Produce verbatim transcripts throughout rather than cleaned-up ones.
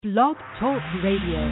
Blog Talk Radio.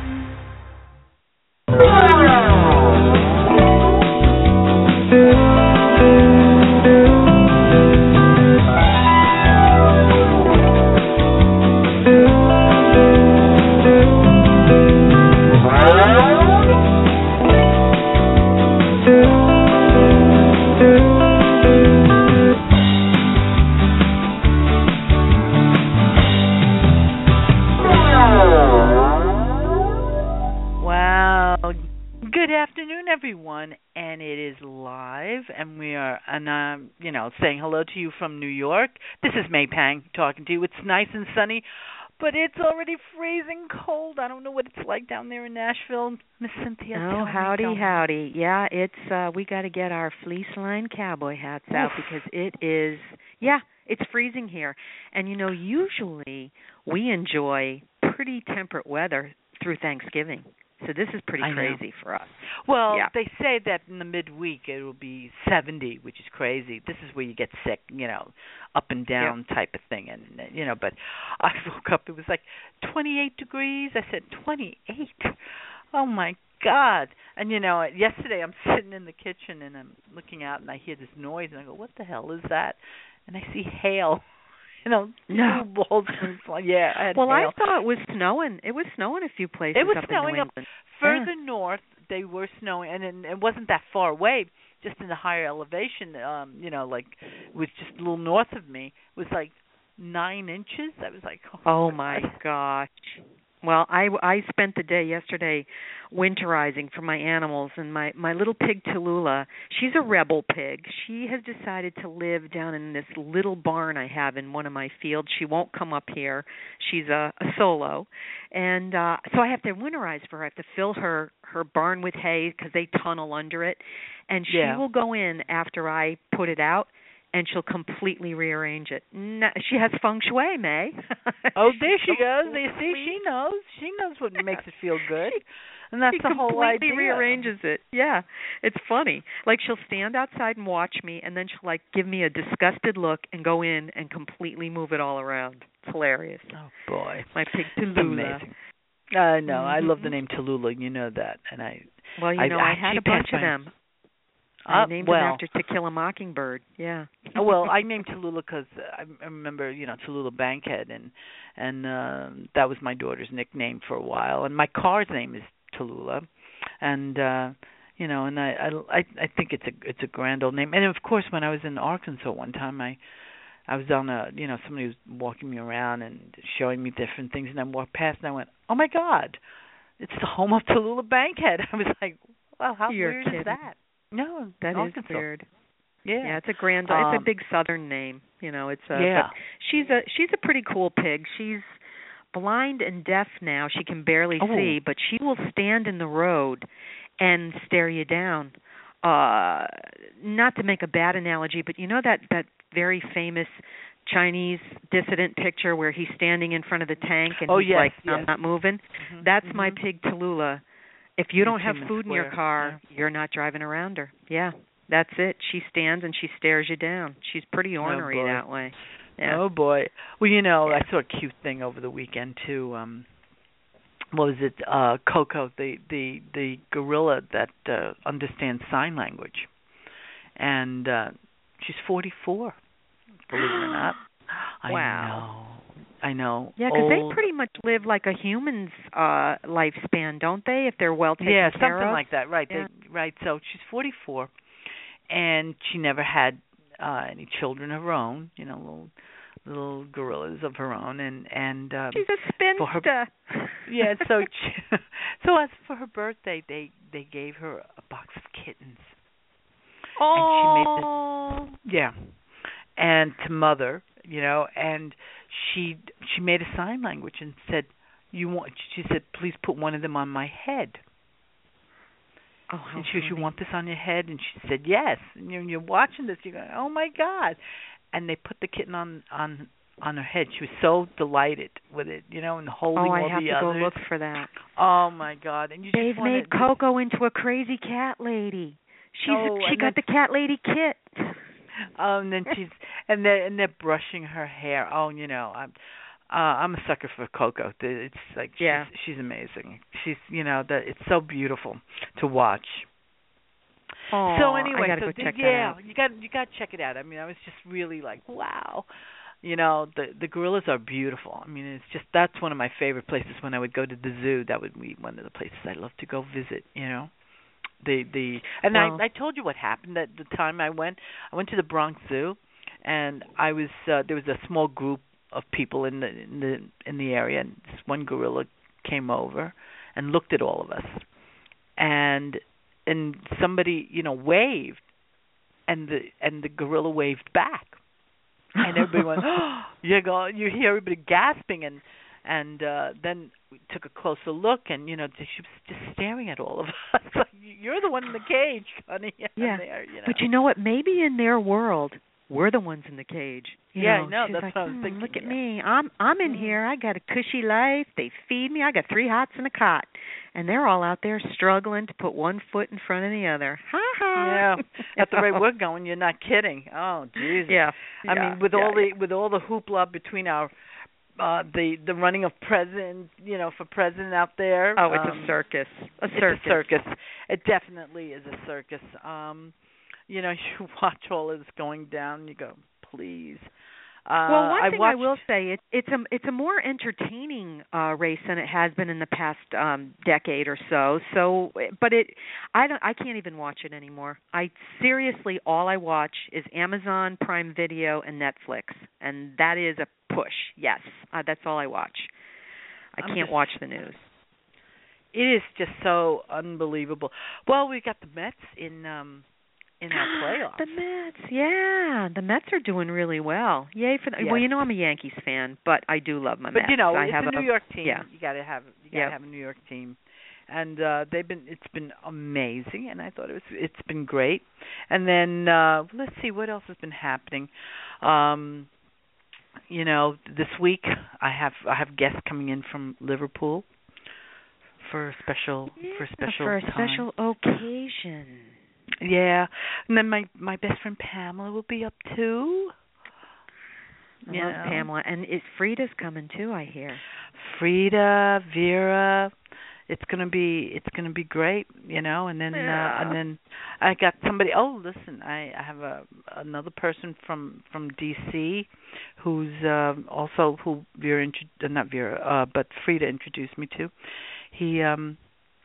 Everyone, and it is live, and we are, and um, you know, saying hello to you from New York. This is May Pang talking to you. It's nice and sunny, but it's already freezing cold. I don't know what it's like down there in Nashville, Miss Cynthia. Oh, howdy, me, howdy. Yeah, it's uh, we got to get our fleece line cowboy hats out because it is, yeah, it's freezing here. And you know, usually we enjoy pretty temperate weather through Thanksgiving. So this is pretty crazy for us. Well, yeah. They say that in the midweek it will be seventy, which is crazy. This is where you get sick, you know, up and down yeah. type of thing. And, you know, but I woke up, it was like twenty-eight degrees. I said, twenty-eight? Oh, my God. And, you know, yesterday I'm sitting in the kitchen and I'm looking out and I hear this noise and I go, what the hell is that? And I see hail. You know, no. balls and yeah. I had well, hail. I thought it was snowing. It was snowing a few places. It was up snowing in New up England. further yeah. north. They were snowing, and it, it wasn't that far away. Just in the higher elevation, um, you know, like it was just a little north of me. It was like nine inches. I was like, oh, oh my gosh. Well, I, I spent the day yesterday winterizing for my animals, and my, my little pig Tallulah, she's a rebel pig. She has decided to live down in this little barn I have in one of my fields. She won't come up here. She's a, a solo. And uh, so I have to winterize for her. I have to fill her, her barn with hay because they tunnel under it. And she yeah. will go in after I put it out, and she'll completely rearrange it. No, she has feng shui, May. Oh, there she goes. You see, she knows. She knows what makes it feel good. And that's she the whole idea. completely rearranges it. Yeah, it's funny. Like she'll stand outside and watch me, and then she'll like give me a disgusted look and go in and completely move it all around. It's hilarious. Oh boy, my pig Tallulah. Amazing. I uh, know. Mm-hmm. I love the name Tallulah. You know that, and I. Well, you I, know, I, I had a bunch of them. I uh, named well, him after To Kill a Mockingbird. Yeah. well, I named Tallulah because I remember, you know, Tallulah Bankhead, and and uh, that was my daughter's nickname for a while. And my car's name is Tallulah, and uh, you know, and I, I I think it's a it's a grand old name. And of course, when I was in Arkansas one time, I I was on a, you know, somebody was walking me around and showing me different things, and I walked past and I went, oh my God, it's the home of Tallulah Bankhead. I was like, well, how You're weird kidding. is that? No, that Arkansas. is weird. Yeah, yeah, it's a grand, um, it's a big Southern name. You know, it's a. Yeah. But she's a she's a pretty cool pig. She's blind and deaf now. She can barely oh. see, but she will stand in the road and stare you down. Uh, not to make a bad analogy, but you know that that very famous Chinese dissident picture where he's standing in front of the tank and oh, he's yes, like, I'm yes. not moving. Mm-hmm, That's mm-hmm. my pig Tallulah. If you don't have Human food square. in your car, yeah. you're not driving around her. Yeah, that's it. She stands and she stares you down. She's pretty ornery oh, that way. Yeah. Oh boy. Well, you know, yeah. I saw a cute thing over the weekend too. Um, what was it? Uh, Coco, the the the gorilla that uh, understands sign language, and uh, she's forty-four. Believe it or not. I wow. know. I know. Yeah, because Old. they pretty much live like a human's uh, lifespan, don't they? If they're well taken yeah, care of. something like that. Right. Yeah. They, right. So she's forty-four, and she never had uh, any children of her own. You know, little little gorillas of her own, and and um, she's a spinster. Her, yeah. So she, so as for her birthday, they they gave her a box of kittens. Oh. And she made this, yeah. And to mother, you know, and she she made a sign language and said, "You want?" She said, "Please put one of them on my head." Oh, how and she goes, funny. "You want this on your head?" And she said, "Yes." And you're, you're watching this, you're going, "Oh my God!" And they put the kitten on on on her head. She was so delighted with it, you know, and holding oh, all I have the to others. go look for that. Oh my God! And you They've just wanna, made Coco into a crazy cat lady. She's oh, she got the cat lady kit. Um, and then she's and they and they're brushing her hair. Oh, you know, I'm Uh, I'm a sucker for Coco. It's like yeah. she's she's amazing. She's you know that it's so beautiful to watch. Oh, so anyway, I gotta so go the, check yeah, that out. you got you got to check it out. I mean, I was just really like, wow. You know, the the gorillas are beautiful. I mean, it's just that's one of my favorite places. When I would go to the zoo, that would be one of the places I love to go visit. You know, the the and Well, I I told you what happened at the time I went. I went to the Bronx Zoo, and I was uh, there was a small group of people in the in the in the area, and this one gorilla came over and looked at all of us, and and somebody you know waved, and the and the gorilla waved back, and everybody went, oh, you go, you hear everybody gasping, and and uh, then we took a closer look, and you know she was just staring at all of us like, you're the one in the cage, honey. yeah, there, you know. but you know what? Maybe in their world, we're the ones in the cage. You yeah, know, I know. she's That's like, what I was hmm, thinking. look at yeah. me. I'm I'm in Mm. here. I got a cushy life. They feed me. I got three hots and a cot, and they're all out there struggling to put one foot in front of the other. Ha ha. Yeah, at the rate we're going, you're not kidding. Oh, Jesus. Yeah. I yeah, mean, with yeah, all yeah. the with all the hoopla between our uh the the running of president, you know, for president out there. Oh, it's um, a circus. A it's circus. a circus. It definitely is a circus. Um, you know, you watch all of this going down, and you go, please. Uh, Well, one I thing watched, I will say, it, it's a it's a more entertaining uh, race than it has been in the past um, decade or so. So, but it, I don't, I can't even watch it anymore. I seriously, all I watch is Amazon Prime Video and Netflix, and that is a push. Yes, uh, that's all I watch. I I'm can't just- watch the news. It is just so unbelievable. Well, we got the Mets in um in our playoffs. The Mets, yeah, the Mets are doing really well. Yay for the, Yes. well, you know I'm a Yankees fan, but I do love my But Mets. you know, I it's have a New York team. Yeah. You got to have you got to Yep. have a New York team, and uh, they've been it's been amazing, and I thought it was it's been great. And then uh, let's see what else has been happening. Um, you know, this week I have I have guests coming in from Liverpool for a special for a Yeah, special for a time. special occasion. Yeah, and then my my best friend Pamela will be up too. I You love know. Pamela, and it, Frida's coming too. I hear. Frida, Vera, it's gonna be it's gonna be great, you know. And then Yeah. uh, and then I got somebody. Oh, listen, I, I have a another person from from D C who's um, also who Vera intro- uh, not Vera, uh, but Frida introduced me to. He um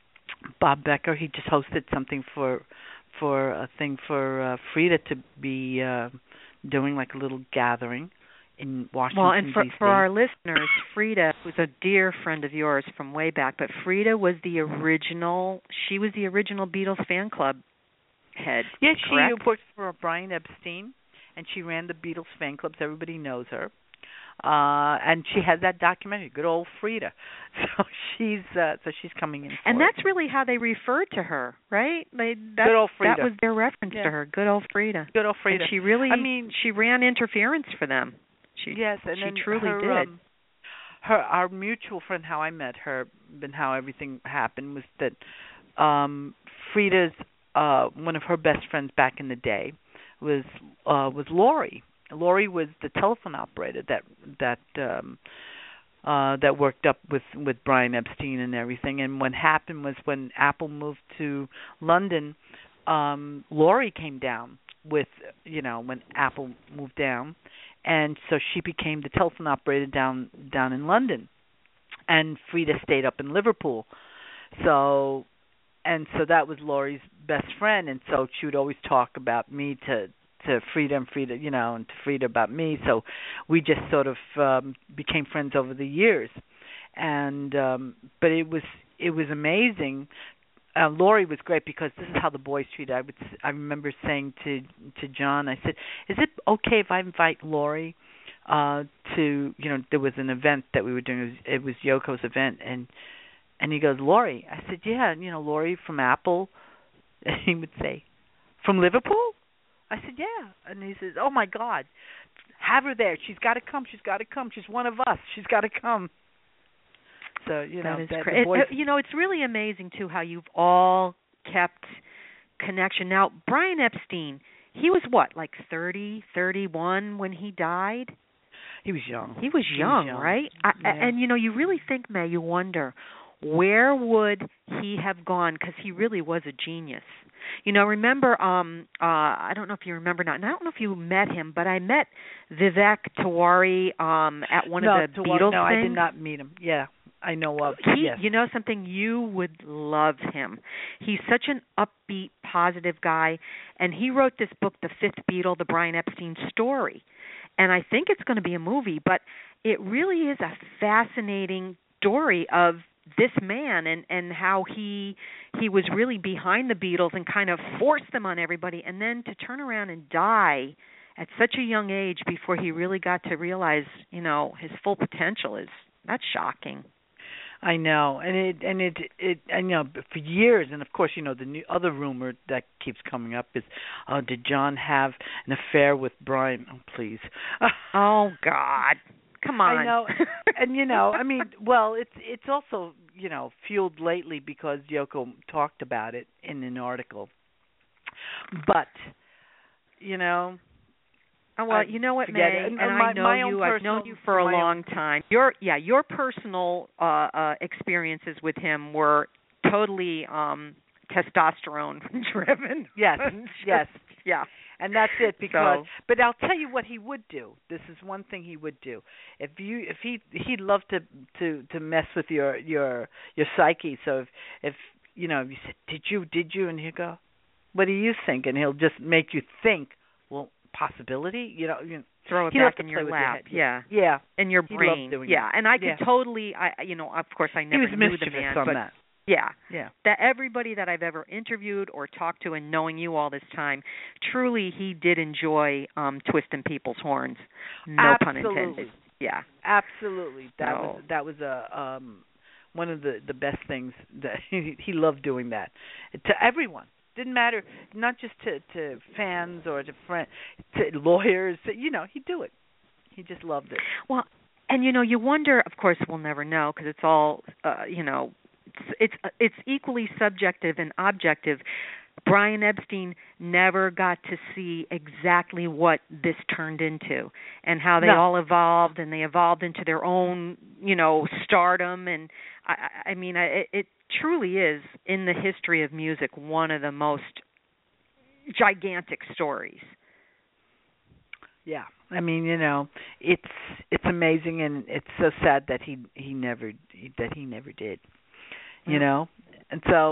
Bob Becker. He just hosted something for for a thing for uh, Frida to be uh, doing, like a little gathering in Washington, Well, and for D C for our listeners, Frida was a dear friend of yours from way back, but Frida was the original. She was the original Beatles fan club head. Yeah, correct? she worked for Brian Epstein, and she ran the Beatles fan clubs. Everybody knows her. Uh, and she has that documentary, good old Frida. So she's uh, so she's coming in. For And it. that's really how they referred to her, right? They, that, Good old Frida. That was their reference Yeah. to her. Good old Frida. Good old Frida. And she really, I mean, she ran interference for them. She, yes, and she then truly her, did. Um, her, our mutual friend, how I met her, and how everything happened was that um, Frida's uh, one of her best friends back in the day was uh, was Lori. Lori was the telephone operator that that um, uh, that worked up with with Brian Epstein and everything. And what happened was when Apple moved to London, um, Lori came down with you know when Apple moved down, and so she became the telephone operator down down in London, and Frida stayed up in Liverpool. So, and so that was Lori's best friend, and so she would always talk about me to to Frida and Frida, you know, and to Frida about me. So we just sort of um, became friends over the years, and um, but it was it was amazing. Uh, Lori was great because this is how the boys treated. I would I remember saying to to John, I said, "Is it okay if I invite Lori uh, to you know there was an event that we were doing. It was, it was Yoko's event, and and he goes, Lori. I said, yeah, you know Lori from Apple. And he would say, from Liverpool. I said, yeah. And he says, oh my God, have her there. She's got to come. She's got to come. She's one of us. She's got to come. So you know, that is that, cra- the boys, it, you know, it's really amazing too how you've all kept connection. Now, Brian Epstein, he was what, like thirty, thirty-one when he died? He was young. He was He young, was young. right? I, Yeah. And, you know, you really think, May, you wonder, where would he have gone? Because he really was a genius. You know, remember, um, uh, I don't know if you remember not, and I don't know if you met him, but I met Vivek Tiwari um, at one no, of the Tiwari, Beatles No, things. I did not meet him. Yeah, I know of. He, yes. You know something, you would love him. He's such an upbeat, positive guy, and he wrote this book, The Fifth Beatle, the Brian Epstein story. And I think it's going to be a movie, but it really is a fascinating story of this man and and how he he was really behind the Beatles and kind of forced them on everybody, and then to turn around and die at such a young age before he really got to realize, you know, his full potential is that's shocking. I know, and it and it it I know for years, and of course, you know, the new other rumor that keeps coming up is, oh, did John have an affair with Brian? Oh, please. Oh God. Come on. I know, and you know, I mean, well, it's it's also, you know, fueled lately because Yoko talked about it in an article. But, you know, oh, well, I you know what, May, and, and my, I know my you. personal, I've known you for a long own... time. Your yeah, your personal uh, uh, experiences with him were totally um, testosterone driven. Yes, yes, yeah. And that's it. Because, so, but I'll tell you what he would do. This is one thing he would do. If you, if he, he'd love to, to, to mess with your, your, your psyche. So if, if you know, if you said, "Did you, did you?" and he'll go, "What do you think?" and he'll just make you think. Well, possibility. You know, you throw it he back to in your your lap. head. Yeah, yeah, in your he brain. doing yeah, that. and I could yeah. totally. I, you know, of course, I never he was knew mischievous the man, on but that. Yeah. Yeah. That everybody that I've ever interviewed or talked to, and knowing you all this time, truly he did enjoy um twisting people's horns. No Absolutely. pun intended. Yeah. Absolutely. That no. was that was a um one of the the best things that he, he loved doing that. To everyone. Didn't matter, not just to to fans or to friends, to lawyers, to, you know, he'd do it. He just loved it. Well, and you know, you wonder, of course we'll never know because it's all uh, you know, It's it's equally subjective and objective. Brian Epstein never got to see exactly what this turned into and how they no. all evolved, and they evolved into their own, you know, stardom. And I, I mean, I, it truly is, in the history of music, one of the most gigantic stories. Yeah, I mean, you know, it's it's amazing, and it's so sad that he he never that he never did. You know, and so,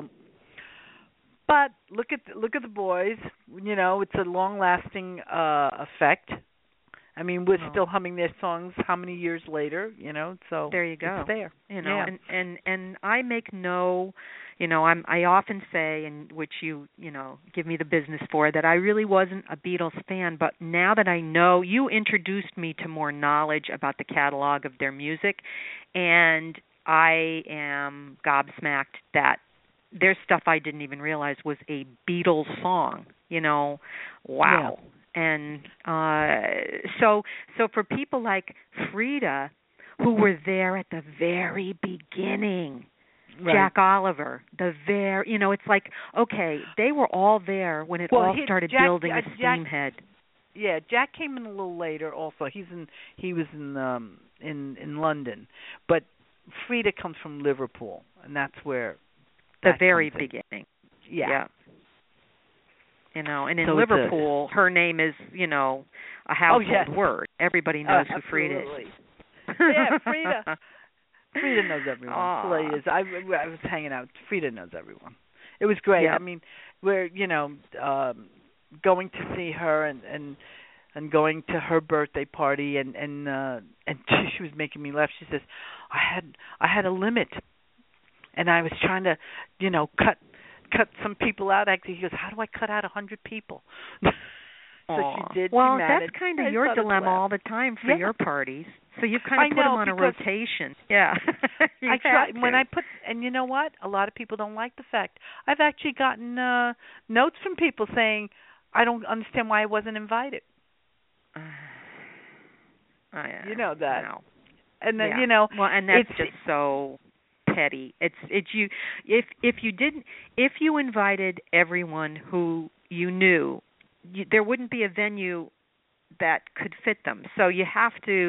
but look at look at the boys. You know, it's a long-lasting uh, effect. I mean, we're oh. still humming their songs. How many years later? You know, so there you go. It's there. You know, yeah. and and and I make no, you know, I'm I often say, and which you you know give me the business for, that I really wasn't a Beatles fan, but now that I know, you introduced me to more knowledge about the catalog of their music, and I am gobsmacked that there's stuff I didn't even realize was a Beatles song. You know, wow. Yeah. And uh, so, so for people like Frida, who were there at the very beginning, right. Jack Oliver, the very, you know, it's like, okay, they were all there when it well, all he, started Jack, building uh, a steam Jack, head. Yeah, Jack came in a little later. Also, he's in. He was in um in in London, but Frida comes from Liverpool, and that's where the that very comes in. beginning. Yeah. yeah. You know, and in so Liverpool, a, her name is, you know, a household oh, yes. word. Everybody knows uh, who Frida absolutely. is. yeah, Frida. Frida knows everyone. Aww. Frida is. I, I was hanging out. Frida knows everyone. It was great. Yep. I mean, we're you know um, going to see her and and and going to her birthday party, and and uh, and she was making me laugh. She says, I had I had a limit, and I was trying to, you know, cut cut some people out. Actually, he goes, how do I cut out a hundred people? so Aww. she did. Well, she managed. that's kind of I your dilemma all laugh. the time for yeah. your parties. So you kind of I put know, them on a because rotation. Yeah. I try when I put, and you know what? A lot of people don't like the fact. I've actually gotten uh, notes from people saying, I don't understand why I wasn't invited. Uh, you know that. No. And then yeah. you know, well, and that's it's, just so petty. It's it's you if if you didn't if you invited everyone who you knew, you, there wouldn't be a venue that could fit them. So you have to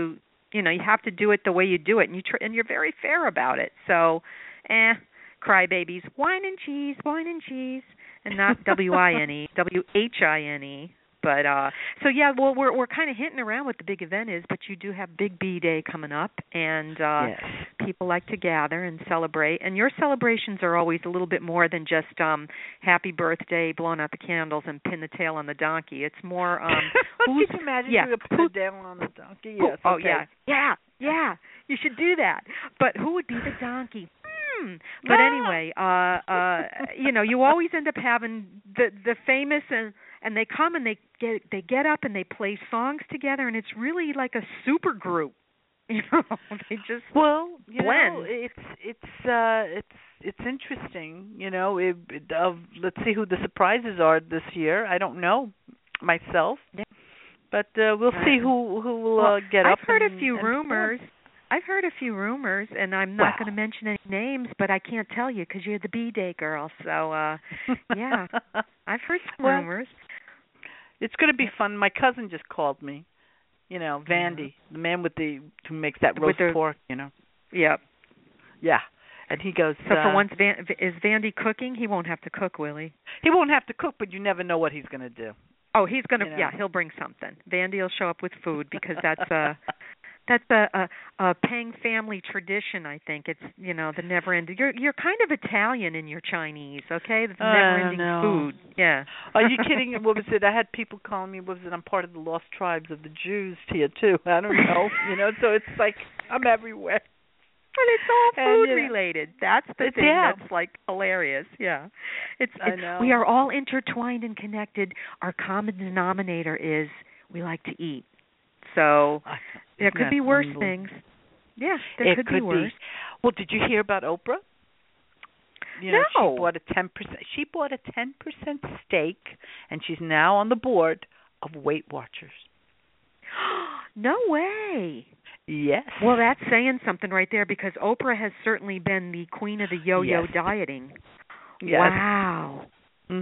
you know, you have to do it the way you do it, and you tr- and you're very fair about it. So, eh, crybabies, wine and cheese, wine and cheese, and not W I N E, W H I N E. But uh so yeah, well we're we're kind of hinting around what the big event is, but you do have Big B Day coming up, and uh yes. people like to gather and celebrate. And your celebrations are always a little bit more than just um happy birthday, blowing out the candles and pin the tail on the donkey. It's more um who's Could you imagine yeah, you put a tail on the donkey? Yes. Oh okay. yeah. Yeah. Yeah. You should do that. But who would be the donkey? Hmm. But anyway, uh uh you know, you always end up having the the famous, and and they come and they get they get up and they play songs together, and it's really like a super group. You know, they just well, you blend. know, it's it's uh it's it's interesting. You know, it, it, uh, let's see who the surprises are this year. I don't know myself, yeah. but uh, we'll uh, see who who will well, uh, get I've up. I've heard and, a few and rumors. Perform. I've heard a few rumors, and I'm not wow. going to mention any names, but I can't tell you because you're the B-Day girl. So, uh, yeah, I've heard some well, rumors. It's going to be fun. My cousin just called me. You know, Vandy, yeah. the man with the who makes that roast the, pork. You know. Yep. Yeah, and he goes. So uh, for once, Van, is Vandy cooking? He won't have to cook, will he? He won't have to cook, but you never know what he's going to do. Oh, he's going to. You know? Yeah, he'll bring something. Vandy will show up with food because that's uh That's a, a, a Pang family tradition, I think. It's, you know, the never-ending. You're you're kind of Italian in your Chinese, okay? The never-ending uh, food. Yeah. Are you kidding? What was it? I had people calling me. What was it? I'm part of the lost tribes of the Jews here too. I don't know. You know, so it's like I'm everywhere. But it's all food and, yeah. related. That's the it's, thing yeah. that's like hilarious. Yeah. It's, I it's know. We are all intertwined and connected. Our common denominator is we like to eat. So there could be worse things. Yeah, there it could, could be worse. Be. Well, did you hear about Oprah? You no. know, she bought a ten percent. She bought a ten percent stake, and she's now on the board of Weight Watchers. No way. Yes. Well, that's saying something right there, because Oprah has certainly been the queen of the yo-yo yes. dieting. Yes. Wow. Mhm.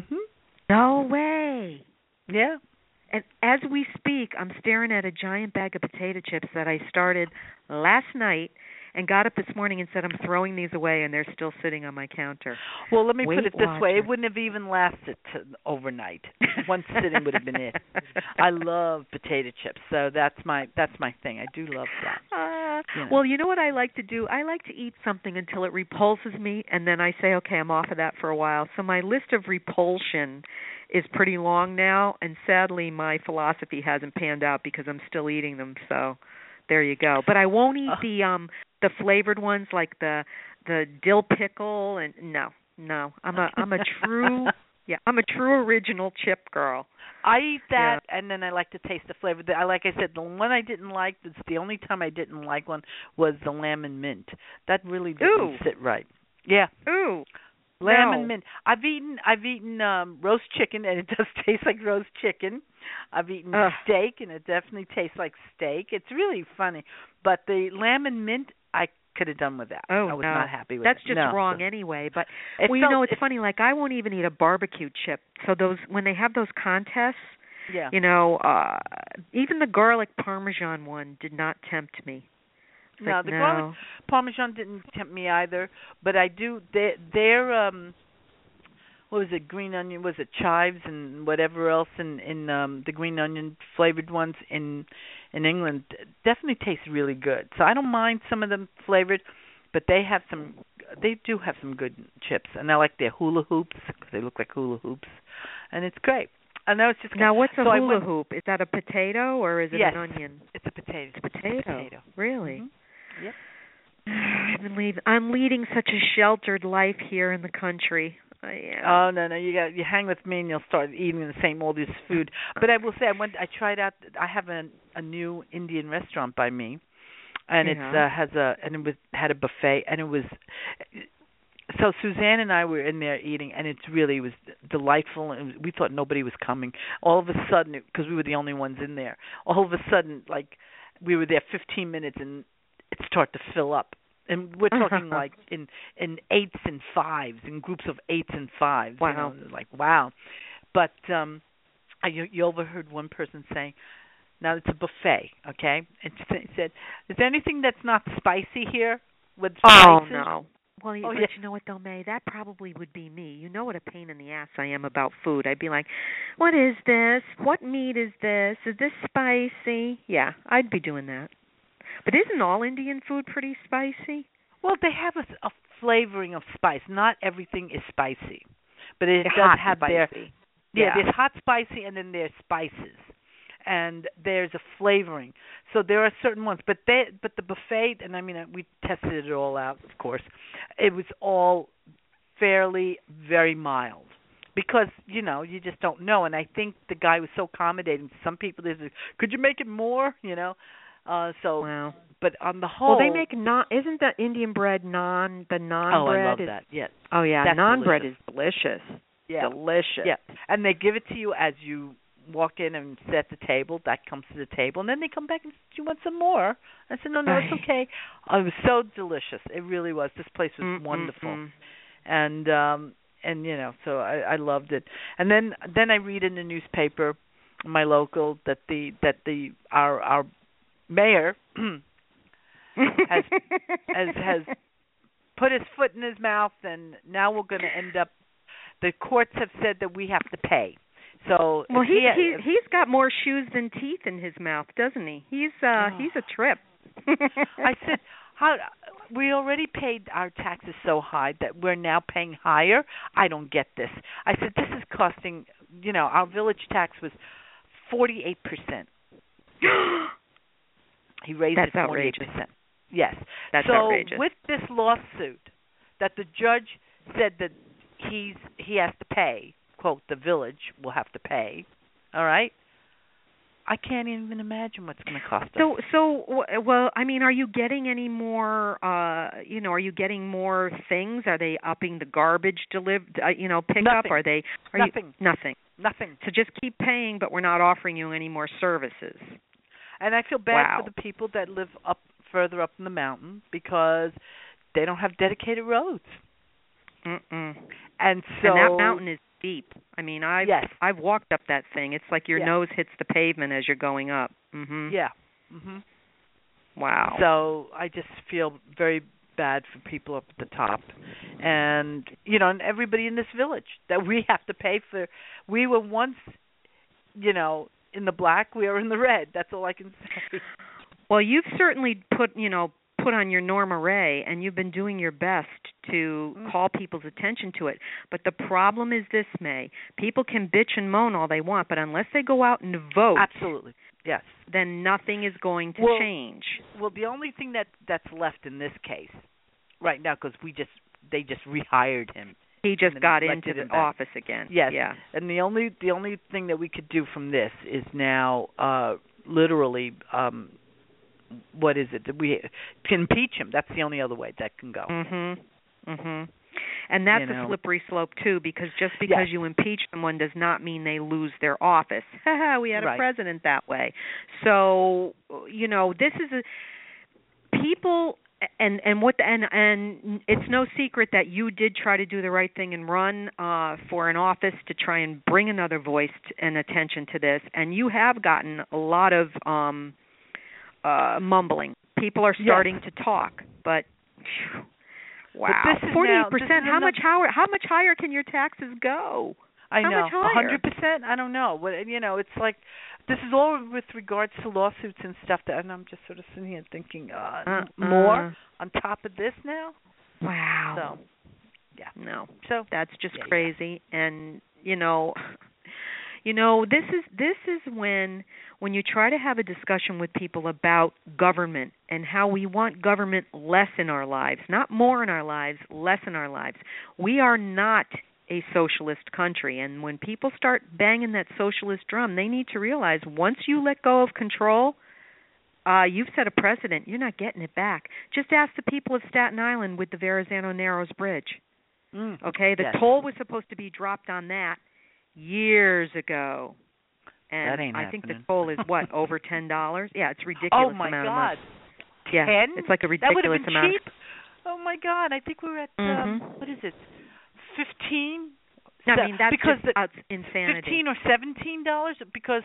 No way. Yeah. And as we speak, I'm staring at a giant bag of potato chips that I started last night and got up this morning and said I'm throwing these away, and they're still sitting on my counter. Well, let me Weight put it this Watcher. way. It wouldn't have even lasted to overnight. One sitting would have been it. I love potato chips, so that's my that's my thing. I do love that. Uh, you know. Well, you know what I like to do? I like to eat something until it repulses me, and then I say, okay, I'm off of that for a while. So my list of repulsion is pretty long now, and sadly my philosophy hasn't panned out because I'm still eating them, so there you go. But I won't eat the um the flavored ones like the the dill pickle, and no, no. I'm a I'm a true yeah, I'm a true original chip girl. I eat that, yeah. and then I like to taste the flavor. I like I said, the one I didn't like, it's the only time I didn't like one was the lamb and mint. That really didn't Ooh. sit right. Yeah. Ooh. Lamb no. and mint. I've eaten I've eaten um roast chicken, and it does taste like roast chicken. I've eaten Ugh. steak, and it definitely tastes like steak. It's really funny. But the lamb and mint, I could have done with that. Oh, I was no. not happy with That's it. just no. wrong anyway. But It well, you felt, know, it's it, funny. Like I won't even eat a barbecue chip. So those when they have those contests, yeah. you know, uh even the garlic parmesan one did not tempt me. It's no, like, the no. garlic parmesan didn't tempt me either. But I do. They, they're um. What was it? Green onion? Was it chives and whatever else in in um, the green onion flavored ones in in England? Definitely tastes really good. So I don't mind some of them flavored, but they have some. They do have some good chips, and I like their hula hoops because they look like hula hoops, and it's great. I know it's just now. What's a so hula went, hoop? Is that a potato or is it yes, an onion? It's a potato. It's a potato. It's a potato. Really? Mm-hmm. Yep. I've been lead- I'm leading such a sheltered life here in the country. I am. Oh no, no! You got you hang with me, and you'll start eating the same all this food. But I will say, I went. I tried out. I have a a new Indian restaurant by me, and yeah. it's uh, has a and it was had a buffet, and it was. So Suzanne and I were in there eating, and it really was delightful. And we thought nobody was coming. All of a sudden, because we were the only ones in there, all of a sudden, like we were there fifteen minutes, and it started to fill up. And we're talking like in, in eights and fives, in groups of eights and fives. Wow. You know, like, wow. But um, I, you, you overheard one person saying, Now it's a buffet, okay? It said, "Is there anything that's not spicy here with Oh spices?" no. Well, you, Oh but yeah. you know what though, May? That probably would be me. You know what a pain in the ass I am about food. I'd be like, "What is this? What meat is this? Is this spicy?" Yeah, I'd be doing that. But isn't all Indian food pretty spicy? Well, they have a, a flavoring of spice. Not everything is spicy, but it They're does hot have spicy. their yeah, Yeah. there's hot spicy and then there's spices. And there's a flavoring. So there are certain ones, but they but the buffet, and I mean we tested it all out, of course. It was all fairly very mild. Because, you know, you just don't know, and I think the guy was so accommodating. Some people they said, "Could you make it more?" you know. Uh so Wow. But on the whole, Well, they make non. Isn't the Indian bread non? The non oh, bread I love is. that. Yes. Oh yeah, That's non bread is delicious. delicious. Yeah. Delicious. Yeah. And they give it to you as you walk in and sit at the table. That comes to the table, and then they come back and say, "Do you want some more?" I said, "No, no, it's okay." Oh, it was so delicious. It really was. This place was Mm-mm-mm. wonderful, and um, and you know, so I, I loved it. And then then I read in the newspaper, my local, that the that the our our mayor has has has put his foot in his mouth, and now we're going to end up. The courts have said that we have to pay. So well, if he, he, he if, he's got more shoes than teeth in his mouth, doesn't he? He's uh oh. he's a trip. I said, how we already paid our taxes so high that we're now paying higher. I don't get this. I said this is costing. You know, our village tax was forty-eight percent. He raised That's it forty-eight outrageous. percent. Yes. That's so outrageous. with this lawsuit that the judge said that he's he has to pay, quote, the village will have to pay. All right? I can't even imagine what's going to cost us. So so well, I mean, are you getting any more uh, you know, are you getting more things? Are they upping the garbage deliv- uh, you know, pickup? Nothing. Are they are Nothing. You, nothing. Nothing. So just keep paying, but we're not offering you any more services. And I feel bad Wow. for the people that live up further up in the mountain because they don't have dedicated roads. Mm-mm. And so and that mountain is steep. I mean, I've yes. I've walked up that thing. It's like your yeah. nose hits the pavement as you're going up. Mhm. Yeah. Mhm. Wow. So I just feel very bad for people up at the top, and you know, and everybody in this village that we have to pay for. We were once, you know, in the black. We are in the red. That's all I can say. Well, you've certainly put, you know, put on your Norma Ray, and you've been doing your best to Mm. call people's attention to it. But the problem is this, May. People can bitch and moan all they want, but unless they go out and vote, Absolutely. Yes. then nothing is going to Well, change. Well, the only thing that that's left in this case right now, because we just they just rehired him. He just got into elected the him back. office again. Yes. Yeah. And the only the only thing that we could do from this is now uh, literally. Um, what is it? That we can impeach him. That's the only other way that can go. Mhm. Mhm. And that's You know. a slippery slope too, because just because Yes. you impeach someone does not mean they lose their office. We had a Right. president that way. So, you know, this is a people and and what the, and and it's no secret that you did try to do the right thing and run uh for an office to try and bring another voice and attention to this, and you have gotten a lot of um uh mumbling. People are starting Yes. to talk, but phew, wow, But this is forty-eight now- this percent. is How another- much higher? How much higher can your taxes go? I How know, much a higher? hundred percent. I don't know. What you know, it's like this is all with regards to lawsuits and stuff. That, and I'm just sort of sitting here thinking, uh, Uh-uh. more on top of this now. Wow. So, yeah. No, So that's just yeah, yeah. crazy. And you know, you know, this is this is when when you try to have a discussion with people about government and how we want government less in our lives, not more in our lives, less in our lives. We are not a socialist country, and when people start banging that socialist drum, they need to realize once you let go of control, uh, you've set a precedent. You're not getting it back. Just ask the people of Staten Island with the Verrazano Narrows Bridge. Mm. Okay, the Yes. toll was supposed to be dropped on that years ago, and That ain't I think the happening. toll is what, over ten dollars? Yeah, it's a ridiculous Oh my amount God. of money. Yeah, Ten? it's like a That would have ridiculous been amount. cheap. Oh my God! I think we were at um, Mhm. what is it, fifteen? I So- mean, that's because just the out- insanity. fifteen or seventeen dollars because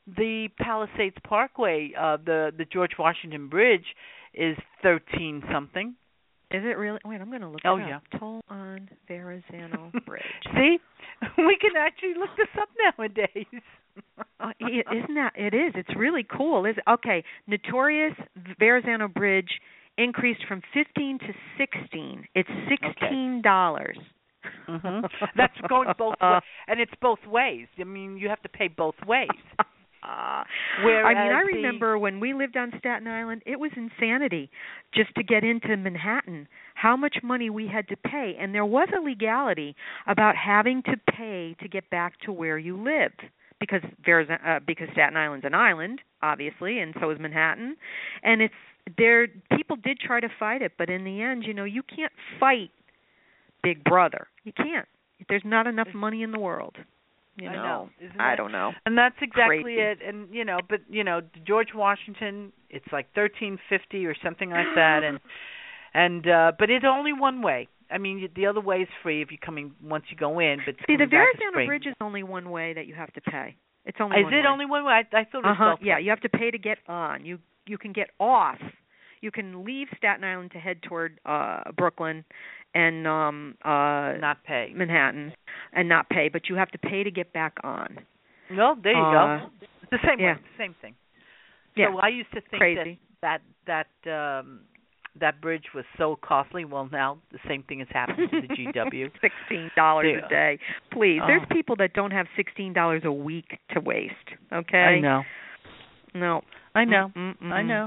the Palisades Parkway, uh, the the George Washington Bridge, is thirteen something. Is it really? Wait, I'm going to look oh, it up. Yeah. Toll on Verrazano Bridge. See? We can actually look this up nowadays. uh, isn't that? It is. It's really cool. Is Okay, notorious Verrazano Bridge increased from fifteen to sixteen. It's sixteen dollars. Okay. Mm-hmm. That's going both ways. And it's both ways. I mean, you have to pay both ways. Uh, Whereas I mean, I the, remember when we lived on Staten Island, it was insanity just to get into Manhattan, how much money we had to pay. And there was a legality about having to pay to get back to where you lived because there's uh, because Staten Island's an island, obviously, and so is Manhattan. And it's there. People did try to fight it, but in the end, you know, you can't fight Big Brother. You can't. There's not enough money in the world. You know, I know. Isn't I that, don't know. And that's exactly Crazy. it. And you know, but you know, George Washington, it's like thirteen fifty or something like that. And and uh but it's only one way. I mean, the other way is free if you're coming once you go in. But see, the Verrazano Verrazano Bridge is only one way that you have to pay. It's only is one it way. only one way? I, I thought it was uh-huh. both Yeah, ways. you have to pay to get on. You you can get off. You can leave Staten Island to head toward uh Brooklyn and um uh not pay Manhattan and not pay, but you have to pay to get back on. Well, there you uh, go. It's the same yeah. way, same thing. Yeah. So I used to think Crazy. that that that um that bridge was so costly. Well, now the same thing has happened to the G W. Sixteen dollars yeah. a day. Please. Oh. There's people that don't have sixteen dollars a week to waste. Okay? I know. No. I know. Mm-mm. I know.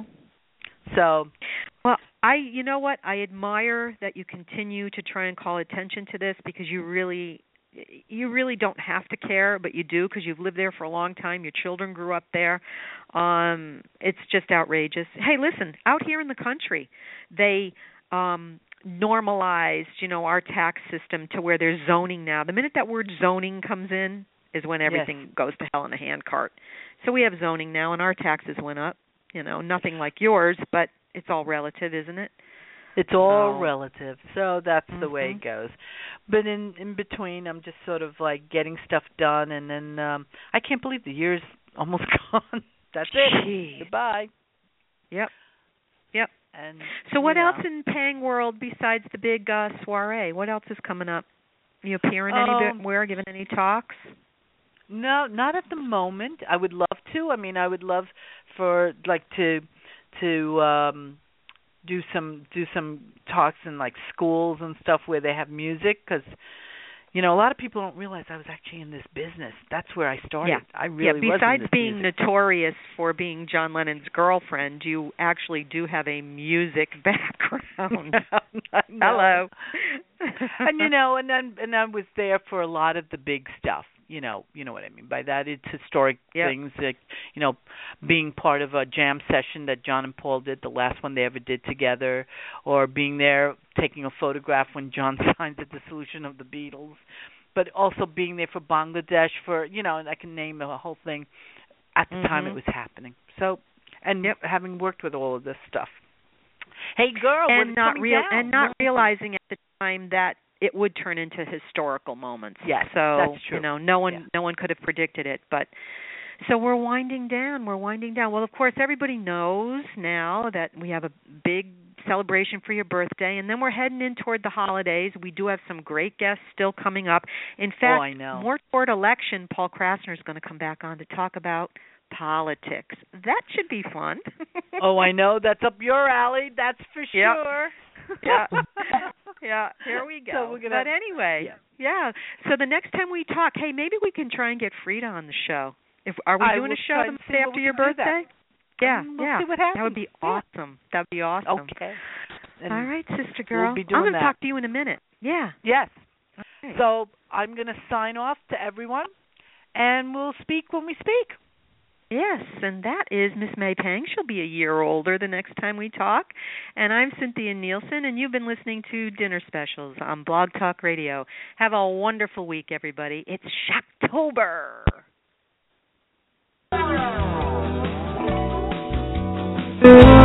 So well, I you know what? I admire that you continue to try and call attention to this because you really you really don't have to care, but you do because you've lived there for a long time. Your children grew up there. Um, it's just outrageous. Hey, listen, out here in the country, they um, normalized, you know, our tax system to where there's zoning now. The minute that word zoning comes in is when everything yes. goes to hell in a handcart. So we have zoning now, and our taxes went up. You know, nothing like yours, but it's all relative, isn't it? It's all oh. relative, so that's mm-hmm. the way it goes. But in in between, I'm just sort of like getting stuff done, and then um I can't believe the year's almost gone. That's it. Gee. Goodbye. Yep. Yep. And so, what you know, else in Pang World besides the big uh, soiree? What else is coming up? You appearing um, anywhere? Giving any talks? No, not at the moment. I would love to. I mean, I would love for like to to. um do some do some talks in like schools and stuff where they have music because you know a lot of people don't realize I was actually in this business. That's where I started. Yeah. I really yeah. was Besides in this being music. notorious for being John Lennon's girlfriend, you actually do have a music background. Hello. And you know, and then and I was there for a lot of the big stuff. You know, you know what I mean by that. It's historic yep. things, like you know, being part of a jam session that John and Paul did, the last one they ever did together, or being there taking a photograph when John signed the dissolution of the Beatles, but also being there for Bangladesh for you know, and I can name the whole thing. At the mm-hmm. time, it was happening. So, and yep. having worked with all of this stuff. Hey, girl, and what's not coming real down? and not realizing at the time that it would turn into historical moments. Yes, so that's true. you know, no one yeah. no one could have predicted it. But so we're winding down. We're winding down. Well, of course, everybody knows now that we have a big celebration for your birthday, and then we're heading in toward the holidays. We do have some great guests still coming up. In fact, oh, I know. more toward election, Paul Krasner is going to come back on to talk about politics. That should be fun. Oh, I know. That's up your alley. That's for sure. Yeah. Yeah. Here we go. So we're gonna, but anyway, yeah. yeah. So the next time we talk, hey, maybe we can try and get Frida on the show. If are we I doing will a show try the and see day what after we your can do birthday? that. Yeah. Um, we'll yeah. see what happens. That would be yeah. awesome. That would be awesome. Okay. And all right, sister girl. We'll be doing I'm going to that. talk to you in a minute. Yeah. Yes. Okay. So I'm going to sign off to everyone, and we'll speak when we speak. Yes, and that is Miss May Pang. She'll be a year older the next time we talk. And I'm Cynthia Nielsen, and you've been listening to Dinner Specials on Blog Talk Radio. Have a wonderful week, everybody. It's Shocktober. Thank you.